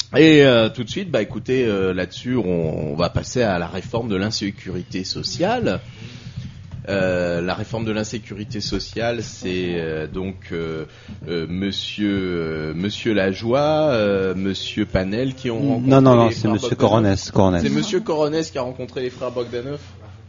Et tout de suite, écoutez, là-dessus, on va passer à la réforme de l'insécurité sociale. La réforme de l'insécurité sociale, c'est Monsieur Lajoie, Monsieur Panel qui ont rencontré. Non, c'est Monsieur Coronès. C'est Monsieur Coronès qui a rencontré les frères Bogdanov.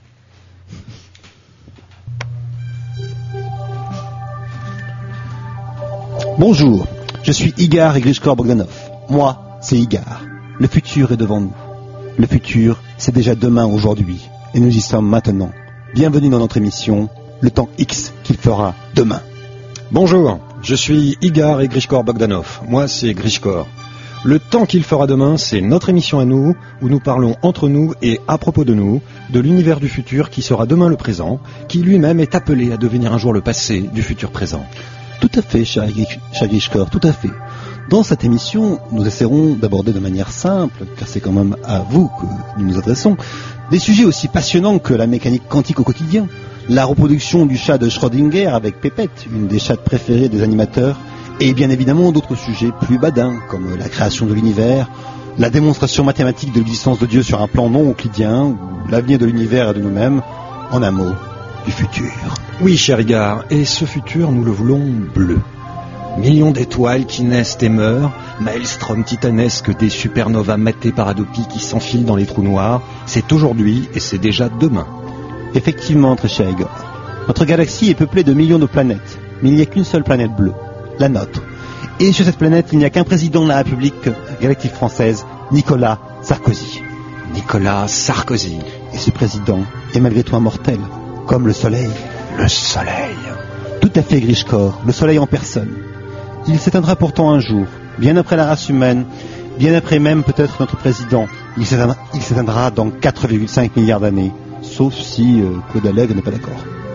Bonjour, je suis Igar et Grishkor Bogdanov. Moi, c'est Igar. Le futur est devant nous. Le futur, c'est déjà demain aujourd'hui. Et nous y sommes maintenant. Bienvenue dans notre émission, le temps X qu'il fera demain. Bonjour, je suis Igar et Grishkor Bogdanov. Moi, c'est Grishkor. Le temps qu'il fera demain, c'est notre émission à nous, où nous parlons entre nous et à propos de nous, de l'univers du futur qui sera demain le présent, qui lui-même est appelé à devenir un jour le passé du futur présent. Tout à fait, cher Grishkor, tout à fait. Dans cette émission, nous essaierons d'aborder de manière simple, car c'est quand même à vous que nous nous adressons, des sujets aussi passionnants que la mécanique quantique au quotidien, la reproduction du chat de Schrödinger avec Pépette, une des chattes préférées des animateurs, et bien évidemment d'autres sujets plus badins, comme la création de l'univers, la démonstration mathématique de l'existence de Dieu sur un plan non euclidien, ou l'avenir de l'univers et de nous-mêmes, en un mot, du futur. Oui, cher Igar, et ce futur, nous le voulons bleu. Millions d'étoiles qui naissent et meurent, maelstrom titanesque des supernovas matées par Hadopi qui s'enfilent dans les trous noirs, c'est aujourd'hui et c'est déjà demain. Effectivement, très cher Igor. Notre galaxie est peuplée de millions de planètes, mais il n'y a qu'une seule planète bleue, la nôtre. Et sur cette planète, il n'y a qu'un président de la République galactique française, Nicolas Sarkozy. Nicolas Sarkozy. Et ce président est malgré tout immortel, comme le soleil. Le soleil. Tout à fait, Grishkor, le soleil en personne. Il s'éteindra pourtant un jour, bien après la race humaine, bien après même peut-être notre président. Il s'éteindra dans 4,5 milliards d'années, sauf si Claude Allègre n'est pas d'accord.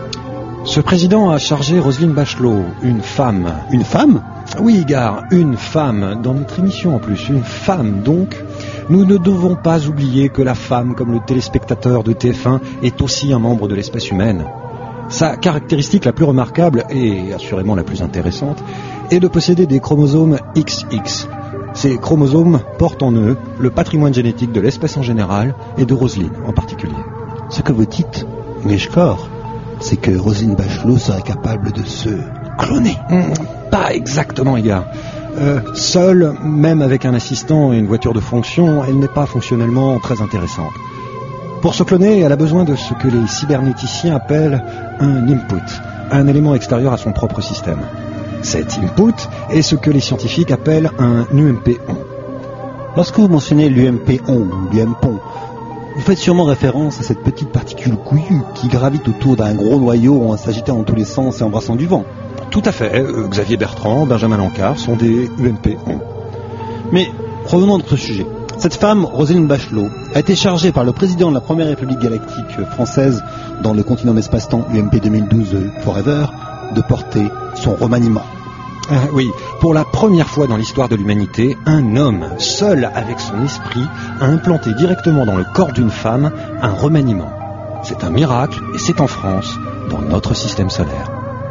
Ce président a chargé Roselyne Bachelot, une femme. Une femme ? Oui, Igar, une femme, dans notre émission en plus, une femme donc. Nous ne devons pas oublier que la femme, comme le téléspectateur de TF1, est aussi un membre de l'espèce humaine. Sa caractéristique la plus remarquable, et assurément la plus intéressante, est de posséder des chromosomes XX. Ces chromosomes portent en eux le patrimoine génétique de l'espèce en général et de Roselyne en particulier. Ce que vous dites, Grishkor, c'est que Roselyne Bachelot serait capable de se cloner. Pas exactement, Igar. Seule, même avec un assistant et une voiture de fonction, elle n'est pas fonctionnellement très intéressante. Pour se cloner, elle a besoin de ce que les cybernéticiens appellent un input, un élément extérieur à son propre système. Cet input est ce que les scientifiques appellent un UMP-on. Lorsque vous mentionnez l'UMP-on ou l'UMPON, vous faites sûrement référence à cette petite particule couillue qui gravite autour d'un gros noyau en s'agitant dans tous les sens et embrassant du vent. Tout à fait. Xavier Bertrand, Benjamin Lancard sont des UMP-on. Mais revenons à notre sujet. Cette femme, Roselyne Bachelot, a été chargée par le président de la première République galactique française dans le continuum espace-temps UMP 2012 Forever de porter son remaniement. Oui, pour la première fois dans l'histoire de l'humanité, un homme, seul avec son esprit, a implanté directement dans le corps d'une femme un remaniement. C'est un miracle et c'est en France, dans notre système solaire.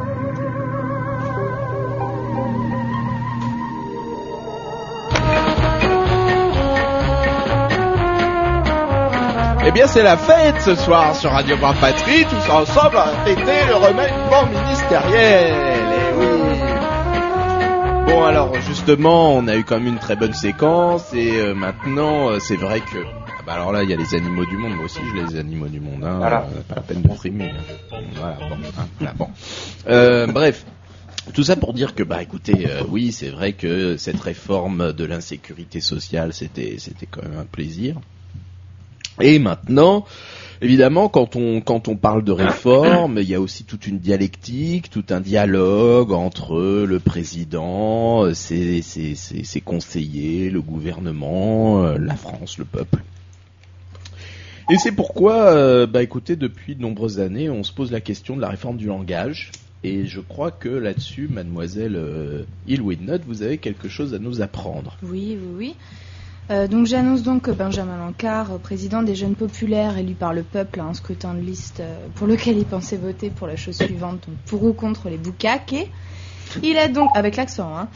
Eh bien, c'est la fête ce soir sur Radio Grand Patrie, tous ensemble à fêter le remaniement ministériel. Et oui. Bon, alors justement, on a eu quand même une très bonne séquence et maintenant, c'est vrai que alors là, il y a les animaux du monde. Moi aussi, je les animaux du monde. Hein, voilà. Pas la peine de frimer. Voilà, bon. Hein, là, bon. Bref. Tout ça pour dire que, écoutez, oui, c'est vrai que cette réforme de l'insécurité sociale, c'était quand même un plaisir. Et maintenant, évidemment, quand on parle de réforme, il y a aussi toute une dialectique, tout un dialogue entre le président, ses conseillers, le gouvernement, la France, le peuple. Et c'est pourquoi, écoutez, depuis de nombreuses années, on se pose la question de la réforme du langage. Et je crois que là-dessus, mademoiselle Hill-Widnot, vous avez quelque chose à nous apprendre. Oui. Donc j'annonce donc que Benjamin Lancard, président des Jeunes Populaires élu par le peuple à un scrutin de liste pour lequel il pensait voter pour la chose suivante, donc pour ou contre les boucaques, et il a donc, avec l'accent,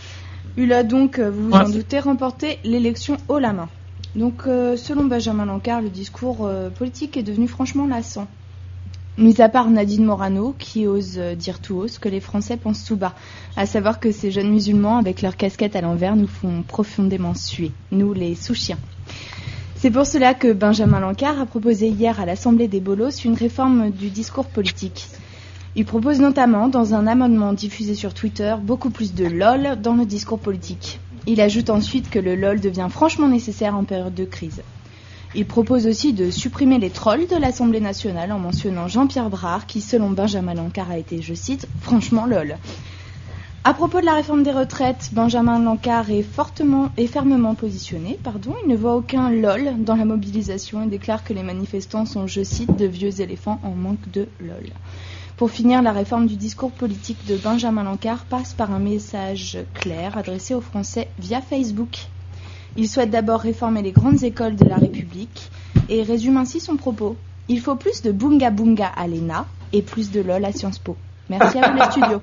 Il a donc, vous vous en doutez, remporté l'élection haut la main. Donc, selon Benjamin Lancard, le discours politique est devenu franchement lassant. Mis à part Nadine Morano, qui ose dire tout haut ce que les Français pensent tout bas, à savoir que ces jeunes musulmans, avec leur casquette à l'envers, nous font profondément suer, nous les sous-chiens. C'est pour cela que Benjamin Lancard a proposé hier à l'Assemblée des Bolos une réforme du discours politique. Il propose notamment, dans un amendement diffusé sur Twitter, beaucoup plus de LOL dans le discours politique. Il ajoute ensuite que le LOL devient franchement nécessaire en période de crise. Il propose aussi de supprimer les trolls de l'Assemblée nationale en mentionnant Jean-Pierre Brard qui, selon Benjamin Lancard, a été, je cite, « franchement lol ». À propos de la réforme des retraites, Benjamin Lancard est fermement positionné. Il ne voit aucun lol dans la mobilisation et déclare que les manifestants sont, je cite, de vieux éléphants en manque de lol. Pour finir, la réforme du discours politique de Benjamin Lancard passe par un message clair adressé aux Français via Facebook. Il souhaite d'abord réformer les grandes écoles de la République et résume ainsi son propos. Il faut plus de bunga bunga à l'ENA et plus de lol à Sciences Po. Merci à vous les studios.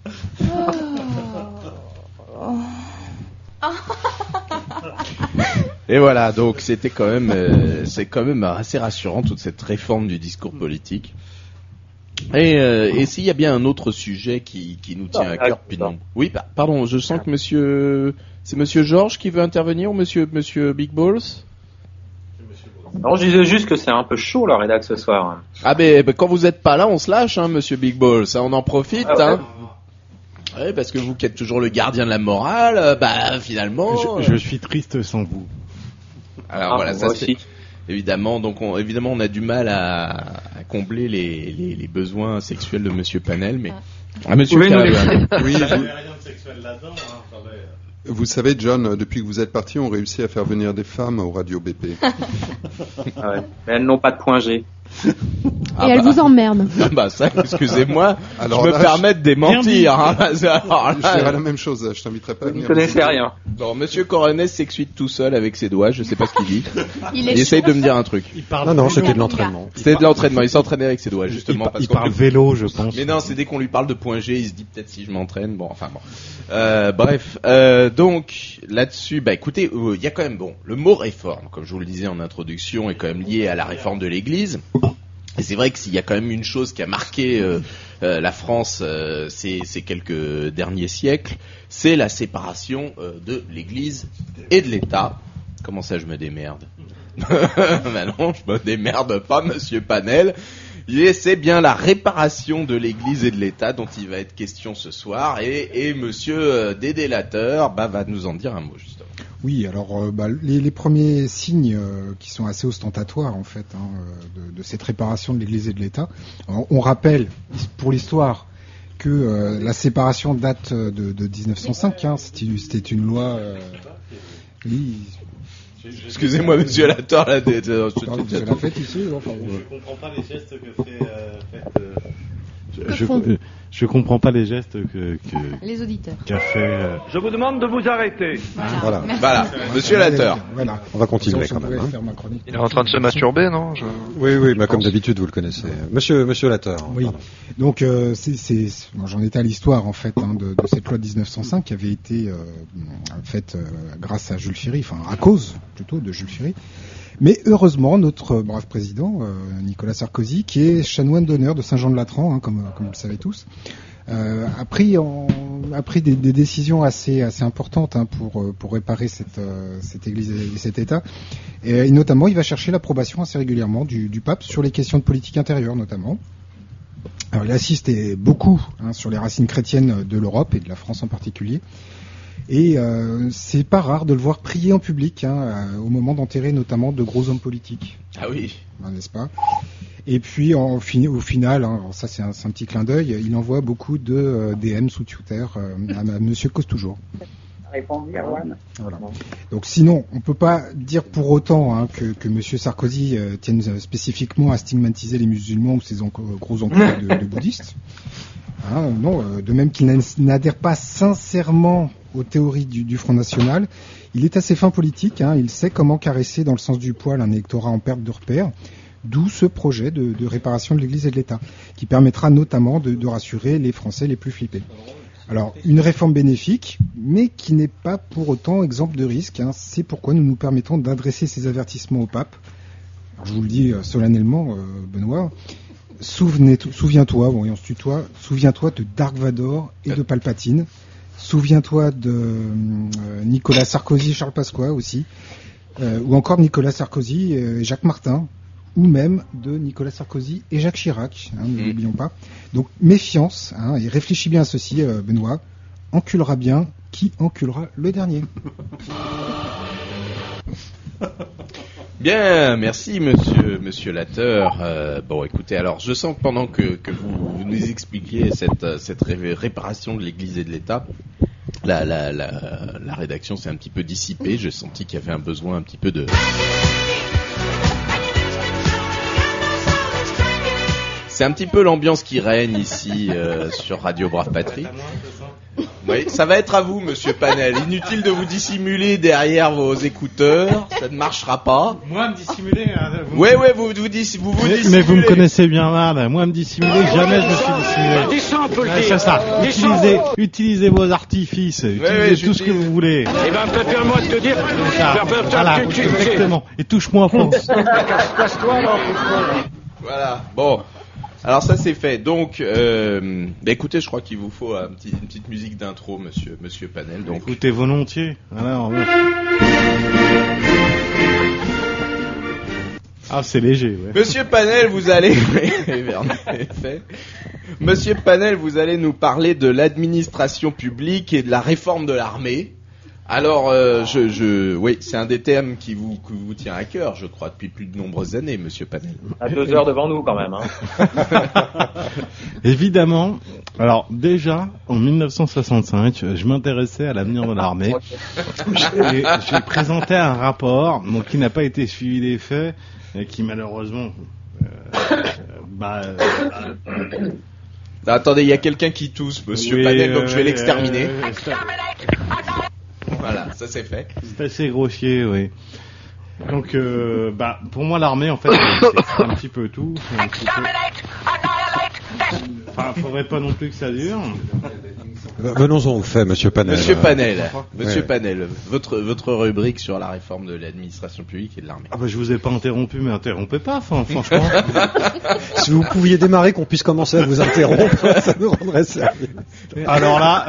Et voilà, donc c'était quand même, c'est quand même assez rassurant toute cette réforme du discours politique. Et s'il y a bien un autre sujet qui nous tient à cœur, puis non. Oui, pardon, je sens que c'est Monsieur Georges qui veut intervenir ou Monsieur Big Balls? Non, je disais juste que c'est un peu chaud la rédac ce soir. Ah ben quand vous êtes pas là, on se lâche, hein, Monsieur Big Balls, on en profite, hein. Ouais, parce que vous qui êtes toujours le gardien de la morale, finalement. Je suis triste sans vous. Alors voilà, ça aussi. Évidemment, donc on a du mal à combler les besoins sexuels de Monsieur Panel, mais Monsieur Caravan. Oui, Il n'y avait rien de sexuel là-dedans, hein, attendez. vous savez, John, depuis que vous êtes parti, on réussit à faire venir des femmes au Radio BP. Ah ouais. Mais elles n'ont pas de point G. Et elle vous emmerde. Ça, excusez-moi, Alors je me là, permets de démentir. Hein, alors Je là, ferai la même chose, je t'inviterai pas à Vous ne venir. connaissez rien. bon, Monsieur Coronel s'excite tout seul avec ses doigts, je sais pas ce qu'il dit. Il Il essaye de me dire un truc. Il parle Non, vélo. c'était de l'entraînement. C'était de l'entraînement, il s'entraînait avec ses doigts, justement. Il parle vélo, je pense. Mais non, c'est dès qu'on lui parle de point G, il se dit peut-être si je m'entraîne. Bon, enfin bon. Bref, donc là-dessus, écoutez, il y a quand même le mot réforme, comme je vous le disais en introduction, est quand même lié à la réforme de l'Église. Et c'est vrai que s'il y a quand même une chose qui a marqué la France ces quelques derniers siècles, c'est la séparation de l'Église et de l'État. Comment ça, je me démerde? Non, je me démerde pas, Monsieur Panel. Et c'est bien la réparation de l'Église et de l'État dont il va être question ce soir. Et Monsieur Dédélateur va nous en dire un mot, justement. Oui, alors les premiers signes qui sont assez ostentatoires en fait de cette réparation de l'Église et de l'État. Alors, on rappelle pour l'histoire que la séparation date de 1905. C'était une loi. Oui. Excusez-moi, monsieur Lator, là, Vous la faites ici, enfin, je comprends pas les gestes que fait. Je comprends pas les gestes Les auditeurs. qu'a fait. Je vous demande de vous arrêter. Voilà. Voilà, monsieur Lator. Voilà. On va continuer Si quand on pouvait même. faire ma chronique. Il est en train de se masturber, non Oui, comme d'habitude, vous le connaissez. Monsieur Lateur. Oui. Pardon. Donc j'en étais à l'histoire en fait de cette loi de 1905 qui avait été faite grâce à Jules Ferry, enfin à cause plutôt de Jules Ferry. Mais heureusement, notre brave président, Nicolas Sarkozy, qui est chanoine d'honneur de Saint-Jean-de-Latran, comme vous le savez tous, a pris des décisions assez importantes pour réparer cette Église et cet État. Et notamment, il va chercher l'approbation assez régulièrement du pape sur les questions de politique intérieure, notamment. Alors, il assiste beaucoup sur les racines chrétiennes de l'Europe et de la France en particulier. Et c'est pas rare de le voir prier en public au moment d'enterrer notamment de gros hommes politiques. Ah oui. N'est-ce pas? Et puis au final, alors ça c'est un petit clin d'œil, il envoie beaucoup de DM sous Twitter à Monsieur Cause-Toujours. Répondu à Juan. Voilà. Donc sinon, on peut pas dire pour autant que Monsieur Sarkozy tienne spécifiquement à stigmatiser les musulmans ou ses gros enclos de bouddhistes. Non, de même qu'il n'adhère pas sincèrement aux théories du Front National, il est assez fin politique, il sait comment caresser dans le sens du poil un électorat en perte de repère, d'où ce projet de réparation de l'Église et de l'État, qui permettra notamment de rassurer les Français les plus flippés. Alors, une réforme bénéfique, mais qui n'est pas pour autant exemple de risque. C'est pourquoi nous nous permettons d'adresser ces avertissements au pape. Alors, je vous le dis solennellement, Benoît. Souviens-toi, bon, et on se tutoie, souviens-toi de Dark Vador et de Palpatine. Souviens-toi de Nicolas Sarkozy, Charles Pasqua aussi, ou encore Nicolas Sarkozy et Jacques Martin, ou même de Nicolas Sarkozy et Jacques Chirac, ne l'oublions pas. Donc méfiance, et réfléchis bien à ceci, Benoît, enculera bien qui enculera le dernier. Bien, merci monsieur Latteur. Bon, écoutez, alors je sens que pendant que vous nous expliquiez cette réparation de l'Église et de l'État, la rédaction s'est un petit peu dissipée. J'ai senti qu'il y avait un besoin un petit peu de... C'est un petit peu l'ambiance qui règne ici sur Radio Brave Patrie. Oui, ça va être à vous, monsieur Panel. Inutile de vous dissimuler derrière vos écouteurs, ça ne marchera pas. Moi, me dissimuler. Oui, vous dissimulez. Mais vous me connaissez bien mal. Moi, me dissimuler, jamais je me suis dissimulé. C'est ça. Utilisez vos artifices. Utilisez tout ce que vous voulez. Eh ben, préfère-moi de te dire. Voilà, exactement. Et touche-moi en France. Casse-toi, là. Voilà. Bon. Alors ça c'est fait. Donc, écoutez, je crois qu'il vous faut une petite musique d'intro, monsieur Panel. Donc, écoutez volontiers. Alors, c'est léger. Ouais. Monsieur Panel, vous allez, Monsieur Panel, vous allez nous parler de l'administration publique et de la réforme de l'armée. Alors, oui, c'est un des thèmes qui vous tient à cœur, je crois, depuis plus de nombreuses années, monsieur Panel. À 2 heures devant nous, quand même. Évidemment. Alors, déjà, en 1965, je m'intéressais à l'avenir de l'armée. J'ai présenté un rapport, donc, qui n'a pas été suivi des faits, et qui, malheureusement, Attendez, il y a quelqu'un qui tousse, monsieur Panel, donc je vais l'exterminer. Voilà, ça c'est fait. C'est assez grossier, oui. Donc, pour moi, l'armée, en fait, c'est un petit peu tout. Enfin, faudrait pas non plus que ça dure. Venons-en au fait, monsieur Panel. Monsieur Panel, votre rubrique sur la réforme de l'administration publique et de l'armée. Ah je vous ai pas interrompu, mais interrompez pas, franchement. Si vous pouviez démarrer, qu'on puisse commencer à vous interrompre, ça nous rendrait service. Alors là,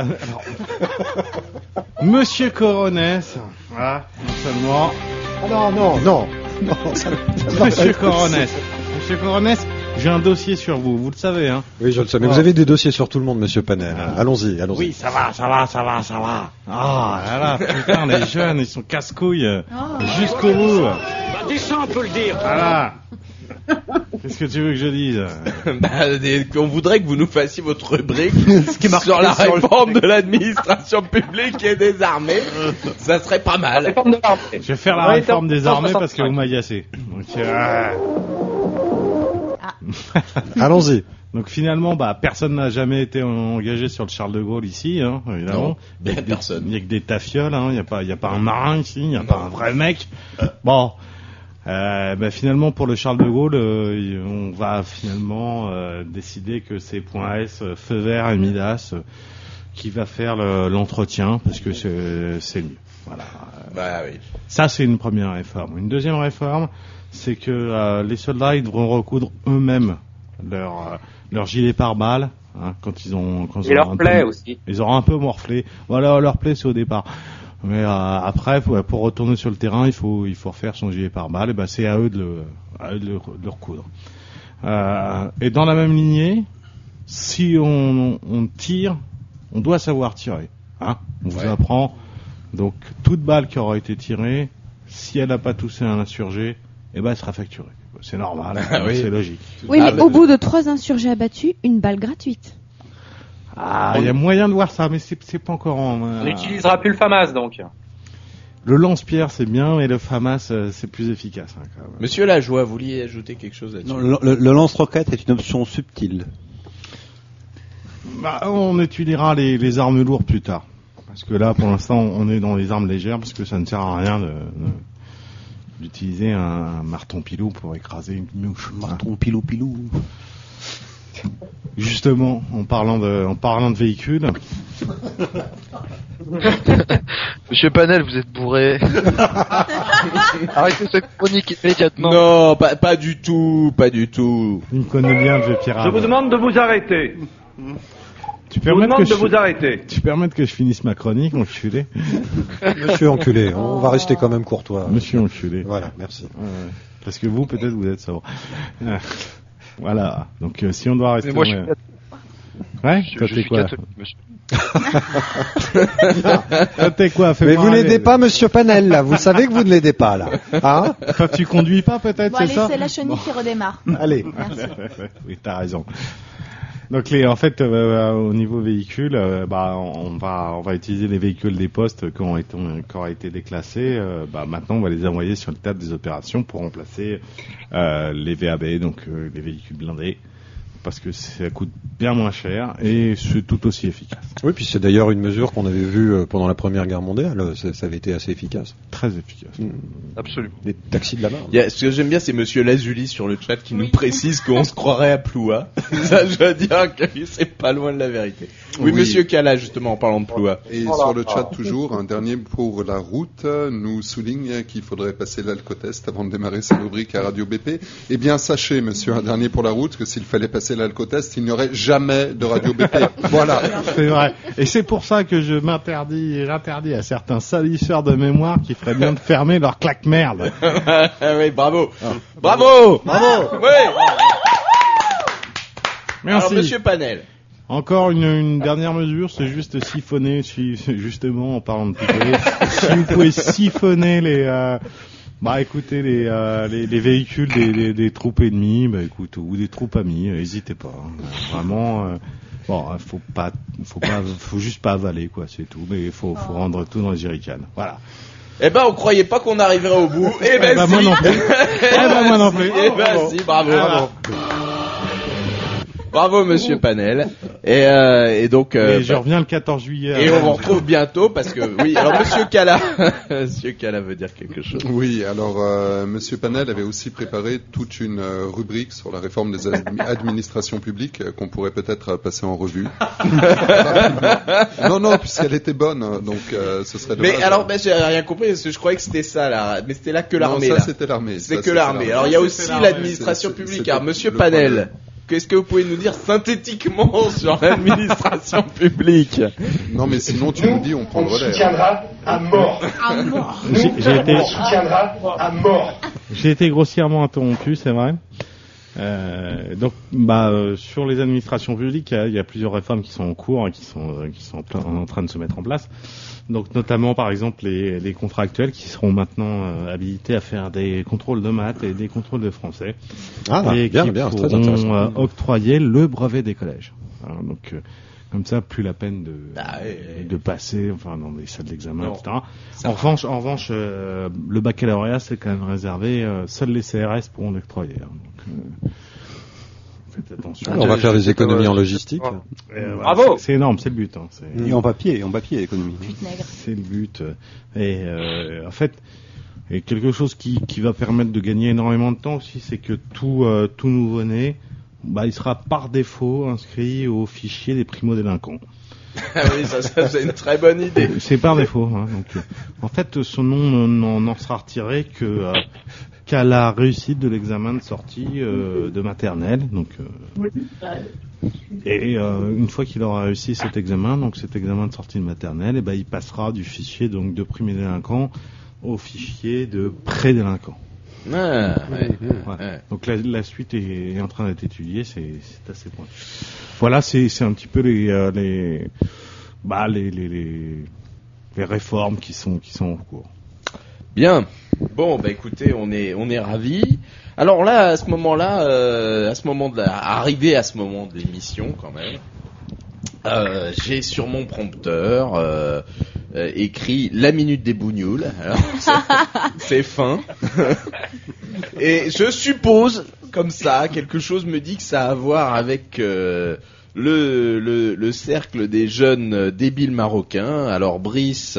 monsieur Coronès, voilà, non seulement... Ah non, Monsieur Coronès, j'ai un dossier sur vous, vous le savez, hein. Oui, je le sais, mais vous avez des dossiers sur tout le monde, monsieur Panel. Allons-y. Oui, ça va. Ah, là, putain, les jeunes, ils sont casse-couilles jusqu'au bout. Ça, on peut le dire. Voilà. Qu'est-ce que tu veux que je dise? On voudrait que vous nous fassiez votre rubrique sur la réforme de l'administration publique et des armées. Ça serait pas mal. Je vais faire la réforme des armées parce que vous m'agacez. Donc, allons-y. Donc finalement, personne n'a jamais été engagé sur le Charles de Gaulle ici, hein, évidemment. Non, personne. Il y a que des tafioles, hein. Il y a pas un marin ici, il y a pas un vrai mec. Bon. Finalement, pour le Charles de Gaulle, on va finalement décider que c'est Point S, Feu Vert et Midas qui va faire l'entretien parce que c'est mieux. Voilà. Oui. Ça, c'est une première réforme. Une deuxième réforme, c'est que les soldats ils devront recoudre eux-mêmes leur gilet pare-balles. Quand ils ont et leur plaie aussi. Ils auront un peu morflé. Voilà, leur plaie c'est au départ. Mais après, pour retourner sur le terrain, il faut refaire son gilet pare-balles. Et c'est à eux de le recoudre. Et dans la même lignée, si on tire, on doit savoir tirer. On vous apprend. Donc toute balle qui aura été tirée, si elle n'a pas touché un insurgé, elle sera facturée. C'est normal, c'est logique. Oui, mais au bout de 3 insurgés abattus, une balle gratuite. Il y a moyen de voir ça, mais c'est pas encore on n'utilisera plus le FAMAS, donc. Le lance-pierre, c'est bien, mais le FAMAS, c'est plus efficace. Quand même. Monsieur Lajoie, vous vouliez ajouter quelque chose là-dessus? Non, le lance-roquette est une option subtile. On étudiera les armes lourdes plus tard. Parce que là, pour l'instant, on est dans les armes légères, parce que ça ne sert à rien d'utiliser un marton pilou pour écraser une mouche. Marton pilou. justement, en parlant de véhicules. Monsieur Panel, vous êtes bourré. Arrêtez cette chronique immédiatement. Non, pas du tout, pas du tout. Il me connaît bien, le vieux pirate. Je vous demande de vous arrêter. Tu Je vous demande de vous arrêter. Tu permets que je finisse ma chronique, enculé. Monsieur enculé, on va rester quand même courtois. Monsieur enculé. Voilà, merci. Parce que vous, peut-être, vous êtes sobre. Voilà. Donc, si on doit rester... Mais moi, Ouais, toi, t'es quoi? Toi, t'es quoi? Mais vous l'aidez pas, Monsieur Panel, là. Vous savez que vous ne l'aidez pas, là. Hein? Toi, tu conduis pas, peut-être, Bon, c'est allez, ça? c'est la chenille qui redémarre. Allez. Merci. Oui, t'as raison. Donc en fait, au niveau véhicule, on va utiliser les véhicules des postes qui ont été déclassés. Maintenant, on va les envoyer sur le théâtre des opérations pour remplacer les VAB, donc les véhicules blindés, parce que ça coûte bien moins cher et c'est tout aussi efficace. Oui, puis c'est d'ailleurs une mesure qu'on avait vue pendant la Première Guerre mondiale. Ça avait été assez efficace. Très efficace. Absolument. Les taxis de la Marne. Ce que j'aime bien, c'est Monsieur Lazuli sur le chat qui nous précise qu'on se croirait à Ploua. Ça, je veux dire que c'est pas loin de la vérité. Oui, Monsieur Cala, justement, en parlant de Ploua. Et sur le chat, toujours, un dernier pour la route, nous souligne qu'il faudrait passer l'alcotest avant de démarrer sa rubrique à Radio BP. Eh bien, sachez, monsieur, un dernier pour la route, que s'il fallait passer l'alcotest, il n'y aurait jamais de Radio BP. Voilà. C'est vrai. Et c'est pour ça que j'interdis à certains salisseurs de mémoire qui feraient bien de fermer leur claque-merde. Oui, bravo. Bravo. Oui. Merci. Alors, Monsieur Panel. Encore une dernière mesure, c'est juste siphonner, justement, en parlant de picoler, si vous pouvez siphonner les véhicules des troupes ennemies, ou des troupes amies, n'hésitez pas. Vraiment, faut juste pas avaler, quoi, c'est tout, mais il faut rendre tout dans les jerrycans. Voilà. Eh ben, on croyait pas qu'on arriverait au bout. Eh ben, si. Moi non plus. Moi non plus. Eh ben, si, bravo. Bravo, Monsieur Panel. Et donc. Je reviens le 14 juillet. Et on vous retrouve bientôt parce que oui. Alors, Monsieur Cala, Monsieur Cala veut dire quelque chose. Oui. Alors, Monsieur Panel avait aussi préparé toute une rubrique sur la réforme des administrations publiques qu'on pourrait peut-être passer en revue. Non, puisqu'elle était bonne, donc ce serait dommage. Mais alors, j'ai rien compris parce que je croyais que c'était ça là. Mais c'était là que l'armée. Non, ça là. C'était l'armée. C'est que l'armée. Alors, il y a aussi l'administration publique. Alors, Monsieur Panel. Qu'est-ce que vous pouvez nous dire synthétiquement sur l'administration publique? Non, mais sinon, tu nous dis, on prend le relais. On soutiendra à mort. À mort. On soutiendra à mort. J'ai été grossièrement interrompu, c'est vrai. Sur les administrations publiques, il y a plusieurs réformes qui sont en cours et qui sont en train de se mettre en place. Donc notamment par exemple les contractuels qui seront maintenant habilités à faire des contrôles de maths et des contrôles de français et qui pourront octroyer le brevet des collèges. Alors, donc comme ça, plus la peine de passer dans des salles d'examen, etc. En revanche, le baccalauréat c'est quand même réservé. Seuls les CRS pourront l'octroyer. Donc, faites attention. On va faire des économies en logistique. Bravo. C'est énorme, c'est le but. Hein. Et en papier, l'économie. C'est le but. Et en fait, et quelque chose qui va permettre de gagner énormément de temps aussi, c'est que tout nouveau-né, il sera par défaut inscrit au fichier des primo-délinquants. Oui, ça c'est une très bonne idée. C'est par défaut. Hein. Donc, en fait, son nom n'en sera retiré qu'à la réussite de l'examen de sortie de maternelle. Donc, une fois qu'il aura réussi cet examen de sortie de maternelle, il passera du fichier donc de primo-délinquant au fichier de pré-délinquant. Donc la suite est en train d'être étudiée, c'est assez pointu. Voilà, c'est un petit peu les réformes qui sont en cours. Bien. Bon, écoutez, on est ravis. Alors là, à ce moment de l'émission quand même, j'ai sur mon prompteur écrit la minute des bougnoules. Alors, c'est fin. Et je suppose, comme ça, quelque chose me dit que ça a à voir avec le cercle des jeunes débiles marocains. Alors Brice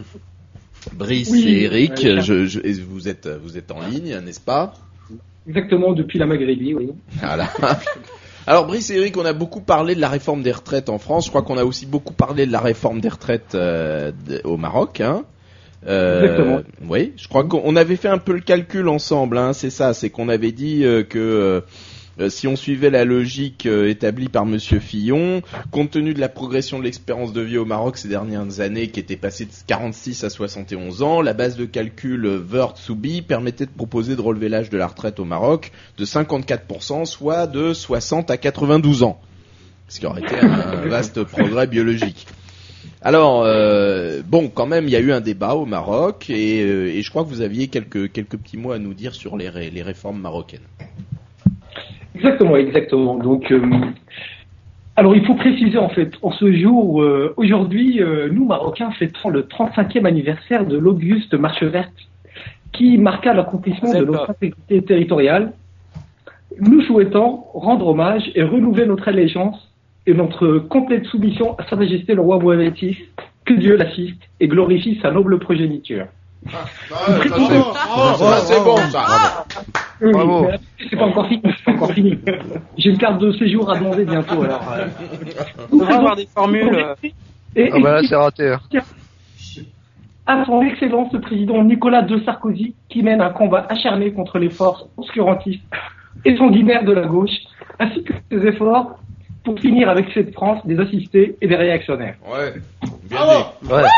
et Eric, vous êtes en ligne, n'est-ce pas? Exactement, depuis la Maghrébie, oui. Voilà. Alors Brice et Eric, on a beaucoup parlé de la réforme des retraites en France. Je crois qu'on a aussi beaucoup parlé de la réforme des retraites au Maroc. Hein. Exactement. Oui, je crois qu'on avait fait un peu le calcul ensemble. Hein, c'est ça, c'est qu'on avait dit que si on suivait la logique établie par Monsieur Fillon, compte tenu de la progression de l'espérance de vie au Maroc ces dernières années, qui était passée de 46 à 71 ans, la base de calcul Wörth-Soubi permettait de proposer de relever l'âge de la retraite au Maroc de 54%, soit de 60 à 92 ans, ce qui aurait été un vaste progrès biologique. Alors, bon, quand même, il y a eu un débat au Maroc, et je crois que vous aviez quelques petits mots à nous dire sur les réformes marocaines. Exactement. Donc, alors il faut préciser en fait, en ce jour, aujourd'hui, nous Marocains fêtons le 35e anniversaire de l'Auguste Marche Verte, qui marqua l'accomplissement de notre intégrité territoriale. Nous souhaitons rendre hommage et renouveler notre allégeance et notre complète soumission à Sa Majesté le Roi Mohamed VI, que Dieu l'assiste et glorifie sa noble progéniture. C'est bon, ça. Bravo. C'est pas encore fini. J'ai une carte de séjour à demander bientôt. Alors, on devrait avoir des formules. Ah bah là, c'est raté. À son Excellence le président Nicolas II Sarkozy, qui mène un combat acharné contre les forces obscurantistes et sanguinaires de la gauche, ainsi que ses efforts pour finir avec cette France des assistés et des réactionnaires. Ouais. Bien dit. Ouais.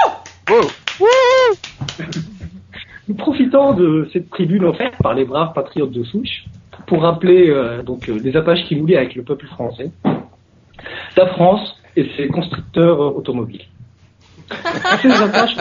Nous profitons de cette tribune offerte par les braves patriotes de souche pour rappeler les attaches qui nous lient avec le peuple français, la France et ses constructeurs automobiles. Ces attaches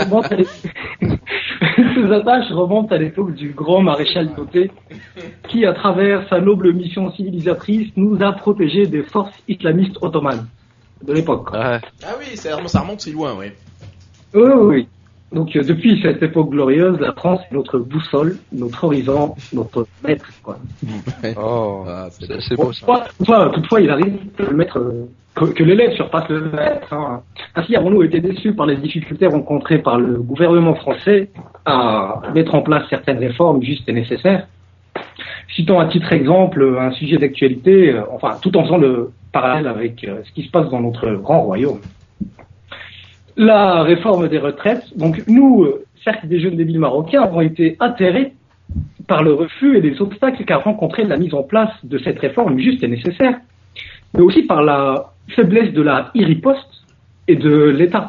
remontent à l'époque du grand maréchal Joffé, qui, à travers sa noble mission civilisatrice, nous a protégés des forces islamistes ottomanes de l'époque. Ah oui, ça remonte si loin, oui. Oui. Donc depuis cette époque glorieuse, la France est notre boussole, notre horizon, notre maître, quoi. Oh, c'est beau ça. Toutefois, il arrive que le maître, que l'élève surpasse le maître. Hein. Ainsi avons-nous été déçus par les difficultés rencontrées par le gouvernement français à mettre en place certaines réformes justes et nécessaires. Citons à titre exemple un sujet d'actualité, tout en faisant le parallèle avec ce qui se passe dans notre grand royaume. La réforme des retraites. Donc nous, cercle des jeunes débiles marocains, avons été atterrés par le refus et les obstacles qu'a rencontré la mise en place de cette réforme juste et nécessaire, mais aussi par la faiblesse de la riposte et de l'État.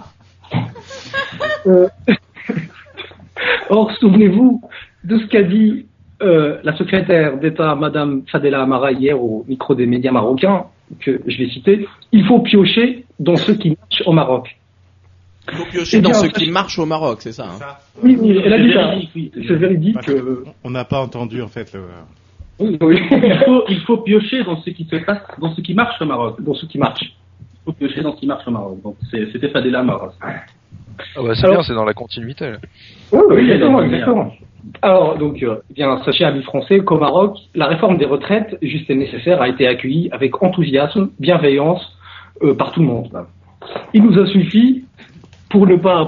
Or, souvenez-vous de ce qu'a dit la secrétaire d'État, Madame Fadela Amara, hier au micro des médias marocains, que je vais citer. Il faut piocher dans ce qui marche au Maroc. Il faut piocher dans ce qui marche au Maroc, c'est ça, hein. Oui, elle a dit ça. C'est véridique. On n'a pas entendu, en fait, le... Oui. Il faut piocher dans ce qui se passe, dans ce qui marche au Maroc. Dans ce qui marche. Il faut piocher dans ce qui marche au Maroc. Donc, c'était Fadela Amara. Ah bah c'est bien, c'est dans la continuité, là. Oui, exactement. Alors, donc, sachez, amis français, qu'au Maroc, la réforme des retraites, juste et nécessaire, a été accueillie avec enthousiasme, bienveillance, par tout le monde. Il nous a suffi de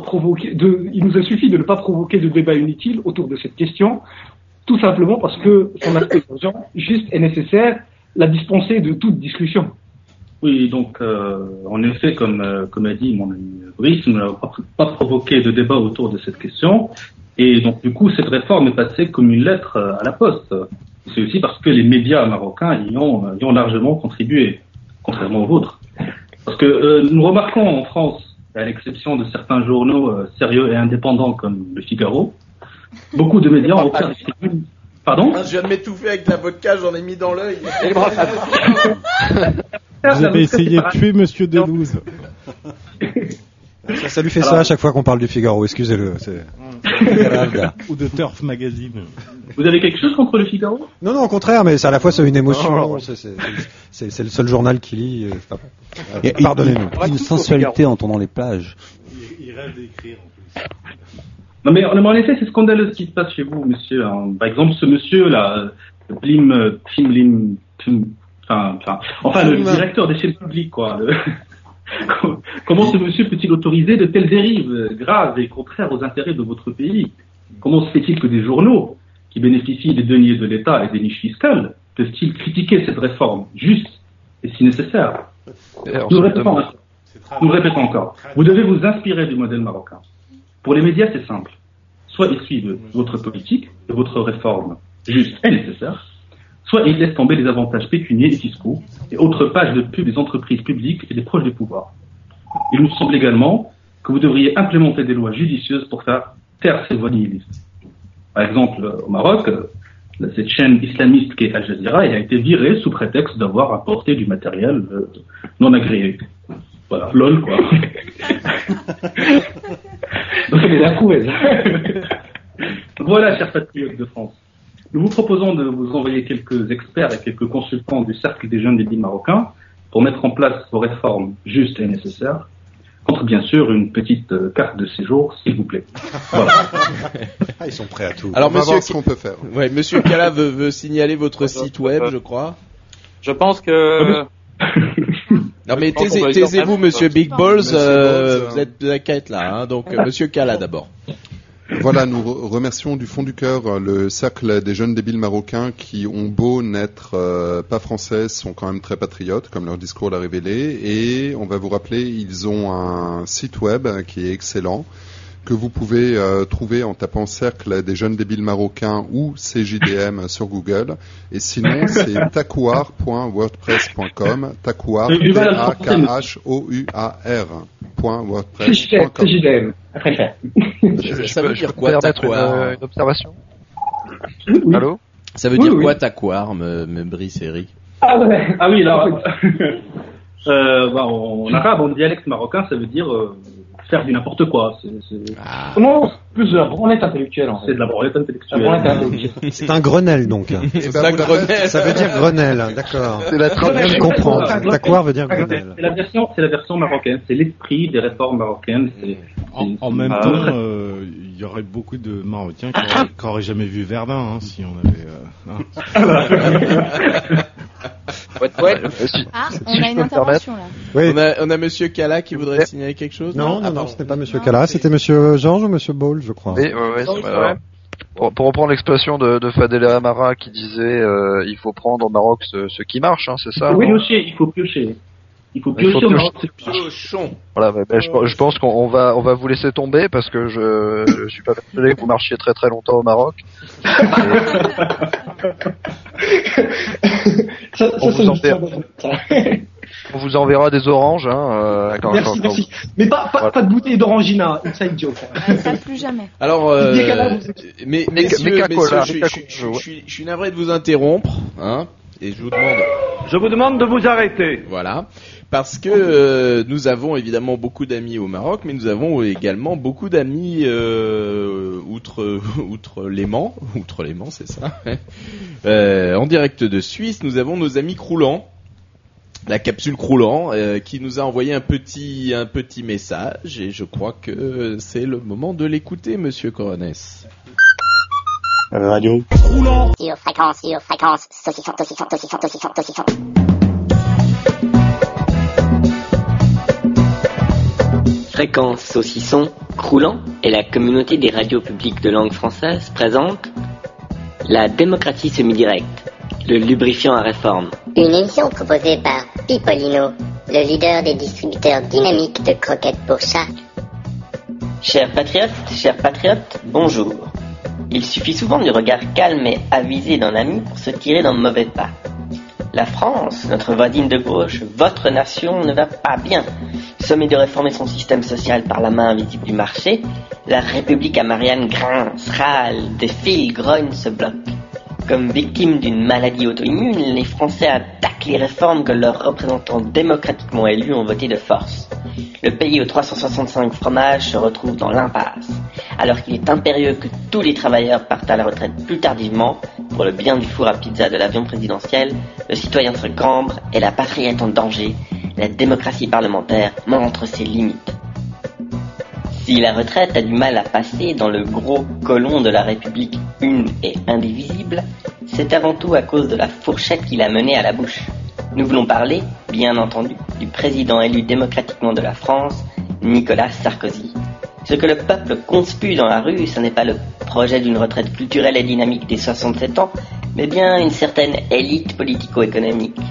ne pas provoquer de débat inutile autour de cette question, tout simplement parce que son aspect urgent, juste et nécessaire, l'a dispensé de toute discussion. Oui, donc, en effet, comme a dit mon ami Brice, nous n'avons pas provoqué de débat autour de cette question. Et donc, du coup, cette réforme est passée comme une lettre à la poste. C'est aussi parce que les médias marocains y ont largement contribué, contrairement aux vôtres. Parce que nous remarquons en France, à l'exception de certains journaux sérieux et indépendants comme Le Figaro, beaucoup de médias ont offert des tribunes. Pardon ? Je viens de m'étouffer avec la vodka, j'en ai mis dans l'œil. Vous avez essayé de tuer Monsieur Delouze. Ça lui fait ça à chaque fois qu'on parle du Figaro, excusez-le. Ou de Turf Magazine. Vous avez quelque chose contre Le Figaro ? Non, au contraire, mais c'est à la fois c'est une émotion. C'est le seul journal qui lit. Pardonnez-nous. Une sensualité en tournant les plages. Il rêve d'écrire en plus. Non mais en effet, c'est scandaleux ce qui se passe chez vous, monsieur. Par exemple, ce monsieur-là, le directeur des chaînes publiques, quoi. Comment ce monsieur peut-il autoriser de telles dérives graves et contraires aux intérêts de votre pays ? Comment se fait-il que des journaux qui bénéficient des deniers de l'État et des niches fiscales peuvent-ils critiquer cette réforme juste et si nécessaire. Nous le répétons encore. Vous devez vous inspirer du modèle marocain. Pour les médias, c'est simple. Soit ils suivent votre politique et votre réforme juste et nécessaire, soit ils laissent tomber les avantages pécuniaires et fiscaux et autres pages de pub des entreprises publiques et des proches du pouvoir. Il nous semble également que vous devriez implémenter des lois judicieuses pour faire taire ces voix nihilistes. Par exemple, au Maroc, cette chaîne islamiste qui est Al Jazeera a été virée sous prétexte d'avoir apporté du matériel non agréé. Voilà, lol quoi. Donc c'est la prouesse. Voilà, chers patriotes de France. Nous vous proposons de vous envoyer quelques experts et quelques consultants du Cercle des jeunes débiles marocains pour mettre en place vos réformes justes et nécessaires, contre bien sûr une petite carte de séjour, s'il vous plaît. Voilà. Ils sont prêts à tout. Alors, on va voir ce qu'on peut faire. Ouais, Monsieur Cala veut signaler votre site web, je crois. Je pense que... Non mais taisez-vous, Monsieur Big Balls, vous êtes de la quête là, hein, donc Monsieur Cala d'abord. Voilà, nous remercions du fond du cœur le Cercle des jeunes débiles marocains qui ont beau n'être pas français, sont quand même très patriotes, comme leur discours l'a révélé. Et on va vous rappeler, ils ont un site web qui est excellent, que vous pouvez trouver en tapant Cercle des jeunes débiles marocains ou CJDM sur Google. Et sinon, c'est takouar.wordpress.com, takouar, Takhouar.wordpress.com. CJDM, très cher. Ça veut dire quoi, Takouar? Une observation? Oui. Allô? Ça veut dire quoi, Takouar, me Brice Eric? Ah oui, alors, en arabe, en dialecte marocain, ça veut dire faire du n'importe quoi. Non, plus de la branlette intellectuelle. En fait. C'est de la branlette intellectuelle. C'est un Grenelle donc. C'est un Grenelle. Ça veut dire Grenelle, d'accord. C'est la traduction. Je comprends. Takouar veut dire Grenelle. C'est la version marocaine. C'est l'esprit des réformes marocaines. En même temps, il y aurait beaucoup de Marocains qui auraient jamais vu Verdun, hein, si on avait. Ah, on a une intervention là. Oui. On a Monsieur Cala qui voudrait signaler quelque chose. Non, ce n'est pas Monsieur Cala, c'était Monsieur Georges ou Monsieur Ball, je crois. Oui, pour reprendre l'expression de Fadel Amara qui disait il faut prendre au Maroc ce qui marche, hein, c'est ça? Oui, il faut piocher. Il faut piocher au Maroc. Voilà, je pense qu'on va vous laisser tomber parce que je suis pas persuadé que vous marchiez très très longtemps au Maroc. On vous enverra des oranges, hein. Merci. Mais pas de bouteille d'orangina, inside joke. Ça plus jamais. Alors, messieurs, je suis navré de vous interrompre, hein, et je vous demande de vous arrêter. Voilà. Parce que nous avons évidemment beaucoup d'amis au Maroc, mais nous avons également beaucoup d'amis outre Léman, c'est ça. En direct de Suisse, nous avons nos amis Croulant, la capsule Croulant, qui nous a envoyé un petit message, et je crois que c'est le moment de l'écouter, Monsieur Coronès. Radio. Croulant. Sur fréquence, saucisson. Fréquence Saucisson, Croulant et la communauté des radios publiques de langue française présente La démocratie semi-directe, le lubrifiant à réforme. Une émission proposée par Pipolino, le leader des distributeurs dynamiques de croquettes pour chats. Chers patriotes, bonjour. Il suffit souvent du regard calme et avisé d'un ami pour se tirer d'un mauvais pas. La France, notre voisine de gauche, votre nation, ne va pas bien. Sommée de réformer son système social par la main invisible du marché, la République à Marianne grince, râle, défile, grogne, se bloque. Comme victimes d'une maladie auto-immune, les Français attaquent les réformes que leurs représentants démocratiquement élus ont votées de force. Le pays aux 365 fromages se retrouve dans l'impasse. Alors qu'il est impérieux que tous les travailleurs partent à la retraite plus tardivement, pour le bien du four à pizza de l'avion présidentiel, le citoyen se cambre et la patrie est en danger. La démocratie parlementaire montre ses limites. Si la retraite a du mal à passer dans le gros colon de la République une et indivisible, c'est avant tout à cause de la fourchette qu'il a menée à la bouche. Nous voulons parler, bien entendu, du président élu démocratiquement de la France, Nicolas Sarkozy. Ce que le peuple conspue dans la rue, ce n'est pas le projet d'une retraite culturelle et dynamique des 67 ans, mais bien une certaine élite politico-économique.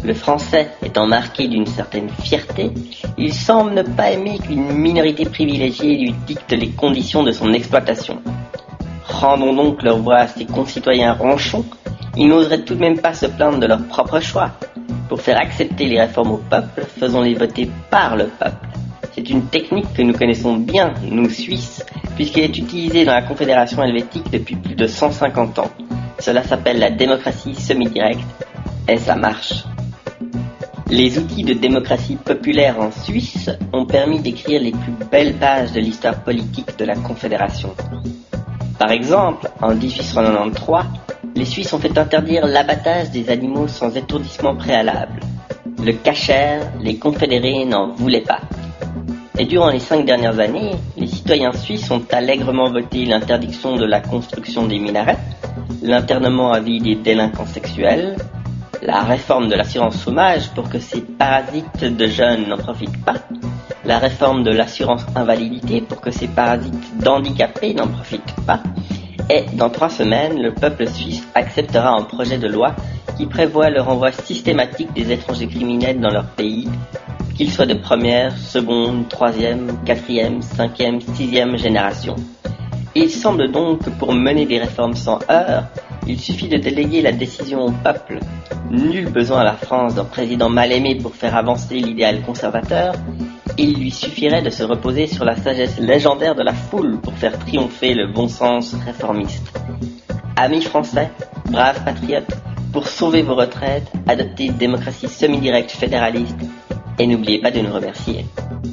Le français étant marqué d'une certaine fierté, il semble ne pas aimer qu'une minorité privilégiée lui dicte les conditions de son exploitation. Rendons donc leur voix à ses concitoyens ronchons, ils n'oseraient tout de même pas se plaindre de leur propre choix. Pour faire accepter les réformes au peuple, faisons-les voter par le peuple. C'est une technique que nous connaissons bien, nous Suisses, puisqu'elle est utilisée dans la Confédération helvétique depuis plus de 150 ans. Cela s'appelle la démocratie semi-directe, et ça marche. Les outils de démocratie populaire en Suisse ont permis d'écrire les plus belles pages de l'histoire politique de la Confédération. Par exemple, en 1893, les Suisses ont fait interdire l'abattage des animaux sans étourdissement préalable. Le cachère, les confédérés n'en voulaient pas. Et durant les 5 dernières années, les citoyens suisses ont allègrement voté l'interdiction de la construction des minarets, l'internement à vie des délinquants sexuels, la réforme de l'assurance chômage pour que ces parasites de jeunes n'en profitent pas, la réforme de l'assurance invalidité pour que ces parasites d'handicapés n'en profitent pas, et dans 3 semaines, le peuple suisse acceptera un projet de loi qui prévoit le renvoi systématique des étrangers criminels dans leur pays, qu'ils soient de première, seconde, troisième, quatrième, cinquième, sixième génération. Il semble donc que pour mener des réformes sans heurts, il suffit de déléguer la décision au peuple. Nul besoin à la France d'un président mal aimé pour faire avancer l'idéal conservateur. Il lui suffirait de se reposer sur la sagesse légendaire de la foule pour faire triompher le bon sens réformiste. Amis français, braves patriotes, pour sauver vos retraites, adoptez une démocratie semi-directe fédéraliste et n'oubliez pas de nous remercier.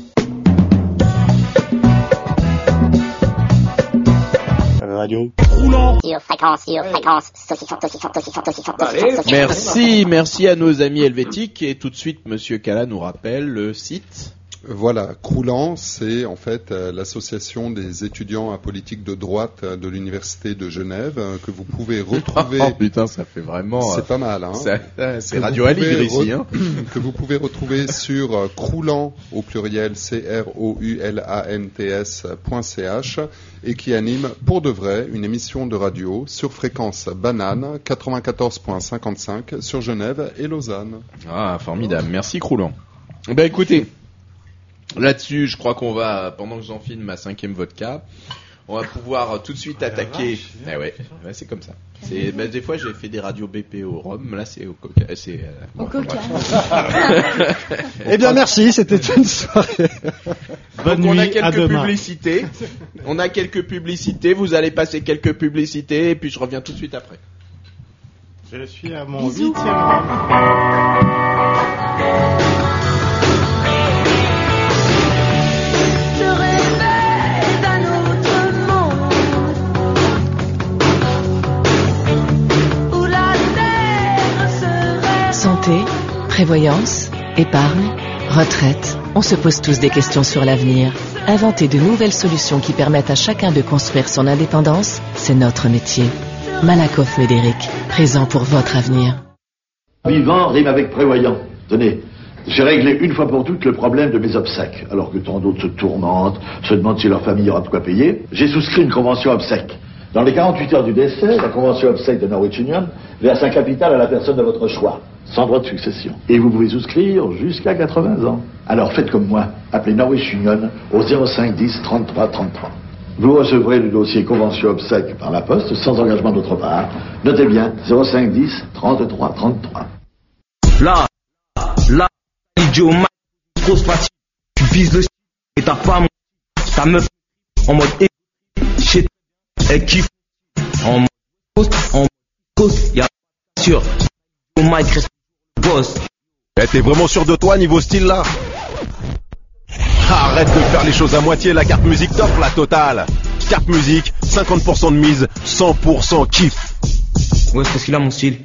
Radio. Merci à nos amis helvétiques et tout de suite Monsieur Cala nous rappelle le site. Voilà, Croulant, c'est en fait l'association des étudiants à politique de droite de l'université de Genève que vous pouvez retrouver. Oh putain, ça fait vraiment. C'est pas mal, hein. C'est Radio Aligre ici, hein. Que vous pouvez retrouver sur Croulant au pluriel CROULANTS.ch et qui anime pour de vrai une émission de radio sur fréquence banane 94.55 sur Genève et Lausanne. Ah, formidable. Merci Croulant. Ben écoutez. Là-dessus, je crois qu'on va, pendant que j'enfile ma 5e vodka, on va pouvoir tout de suite attaquer. Eh ouais, c'est comme ça. Des fois, j'ai fait des radios BP au rhum, là c'est au coca. Au coca. Eh bien, merci, c'était une soirée. Bonne nuit, on a quelques publicités. On a quelques publicités. Vous allez passer quelques publicités et puis je reviens tout de suite après. Je suis à mon 8e rhum. Santé, prévoyance, épargne, retraite, on se pose tous des questions sur l'avenir. Inventer de nouvelles solutions qui permettent à chacun de construire son indépendance, c'est notre métier. Malakoff Médéric, présent pour votre avenir. Vivant rime avec prévoyant. Tenez, j'ai réglé une fois pour toutes le problème de mes obsèques. Alors que tant d'autres se tourmentent, se demandent si leur famille aura de quoi payer, j'ai souscrit une convention obsèques. Dans les 48 heures du décès, la convention obsèques de Norwich Union verse un capital à la personne de votre choix, sans droit de succession. Et vous pouvez souscrire jusqu'à 80 ans. Alors faites comme moi, appelez Norwich Union au 05 10 33 33. Vous recevrez le dossier convention obsèques par la poste, sans engagement d'autre part. Notez bien, 05 10 33 33. Là, idiot, grosse partie, tu vises le et ta femme, ta meuf, en mode chez elle kiffe, en cause, y'a sûr, au mic reste boss. T'es vraiment sûr de toi niveau style là? Arrête de faire les choses à moitié, la carte musique t'offre la totale. Carte musique, 50% de mise, 100% kiff. Ouais, c'est parce qu'il a mon style.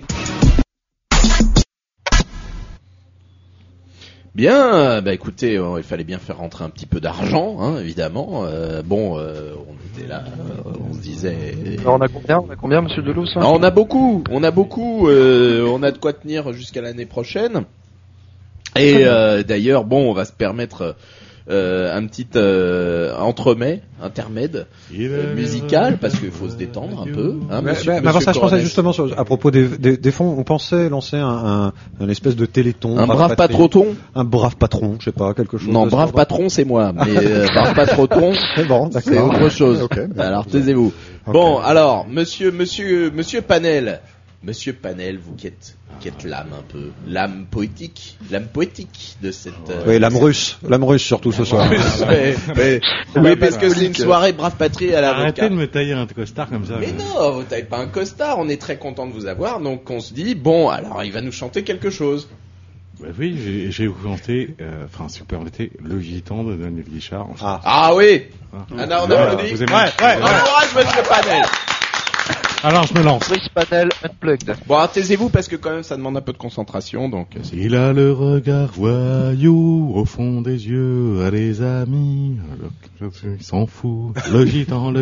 Bien, écoutez, il fallait bien faire rentrer un petit peu d'argent, hein, évidemment. On était là, on se disait. Alors on a combien, Monsieur Delous? On a beaucoup. On a de quoi tenir jusqu'à l'année prochaine. Et d'ailleurs, on va se permettre intermède musical, parce qu'il faut se détendre un peu. Hein, mais avant ça, je pensais justement à propos des fonds, on pensait lancer un espèce de téléthon. Un brave patron. Un brave patron, je sais pas, quelque chose. Non, brave patron, c'est moi, mais brave patron, bon, c'est autre chose. Okay, alors taisez-vous. Okay. Bon, alors, monsieur Panel. Monsieur Panel, vous qui êtes l'âme poétique de cette. Oui, l'âme russe surtout ce soir. Oui, parce que c'est une soirée brave patrie à la. Arrêtez de me tailler un costard comme ça. Mais non, vous taillez pas un costard. On est très content de vous avoir, donc on se dit bon, alors il va nous chanter quelque chose. Bah oui, j'ai vous chanté, si vous permettez, Le Gitan de Daniel Guichard. Enfin. Ah oui. Ah non, on applaudit. Ouais. Encourage monsieur Panel. Alors je me lance. Chris Panel Unplugged. Bon, taisez-vous parce que quand même ça demande un peu de concentration, donc. Il a le regard voyou au fond des yeux à les amis. Il s'en fout. Le gitan.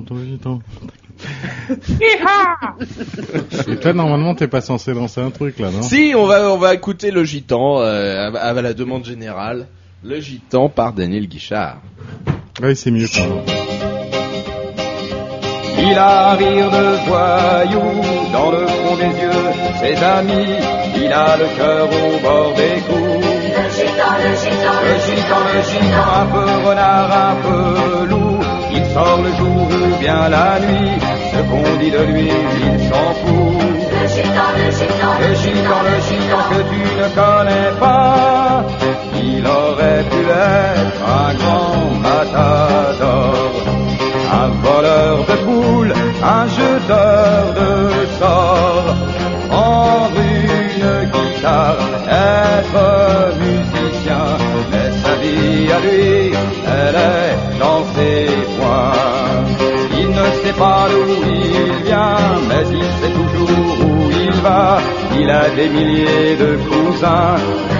Et toi normalement t'es pas censé lancer un truc là, non? Si, on va écouter Le Gitan à la demande générale. Le Gitan par Daniel Guichard. Oui, c'est mieux quand même. Il a un rire de voyou dans le fond des yeux, ses amis, il a le cœur au bord des coups. Le gitan, un peu renard, un peu loup, il sort le jour ou bien la nuit, ce qu'on dit de lui, il s'en fout. Le gitan que tu ne connais pas, il aurait pu être un grand matador. Un voleur de poules, un jeteur de sorts, prendre une guitare, être musicien, mais sa vie à lui, elle est dans ses poings. Il ne sait pas d'où il vient, mais il sait toujours où il va, il a des milliers de cousins.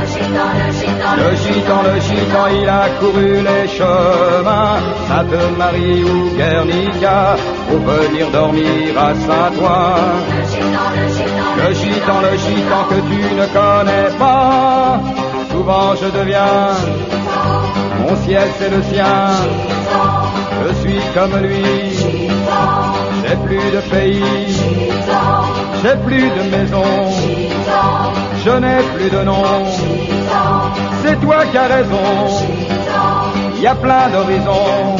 Le gitan, il a couru les chemins, Sainte-Marie ou Guernica, pour venir dormir à Saint-Ouen. Le gitan que tu ne connais pas, souvent je deviens, mon ciel c'est le sien, je suis comme lui, j'ai plus de pays, j'ai plus de maison, je n'ai plus de nom. C'est toi qui as raison, il y a plein d'horizons.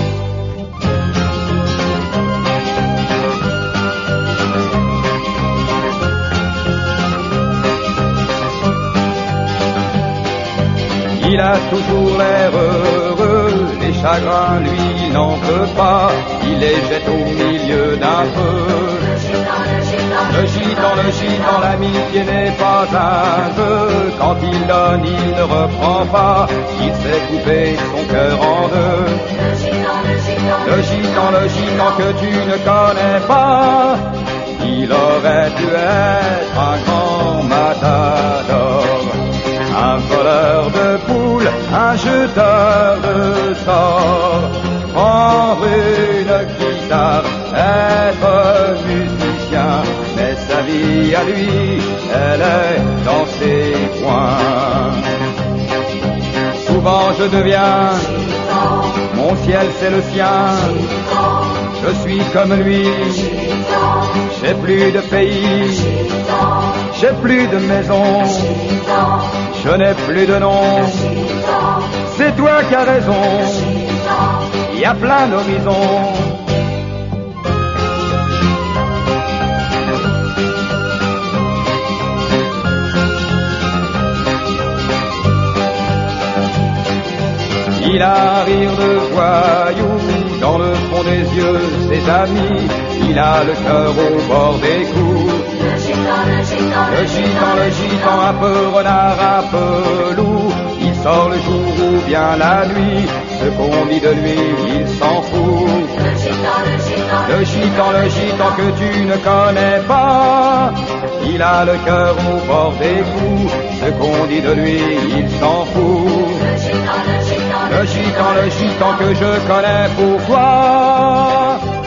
Il a toujours l'air heureux, les chagrins lui il n'en peut pas, il les jette au milieu d'un feu. Le gitan, l'amitié n'est pas un jeu, quand il donne il ne reprend pas, il sait couper son cœur en deux. Le gitan que tu ne connais pas, il aurait dû être un grand matador. Un voleur de poules, un jeteur de sorts, prendre une guitare, être musicien, mais sa vie à lui, elle est dans ses poings. Souvent je deviens, mon ciel c'est le sien, je suis comme lui, j'ai plus de pays, j'ai plus de maison, je n'ai plus de nom, c'est toi qui as raison, il y a plein d'horizons. Il a un rire de voyou dans le fond des yeux, ses amis, il a le cœur au bord des coups. Le gitan, un peu renard, un peu loup, il sort le jour ou bien la nuit, ce qu'on dit de lui, il s'en fout. Le gitan que tu ne connais pas, il a le cœur au bord des coups, ce qu'on dit de lui, il s'en fout. Le gitan que je connais, pourquoi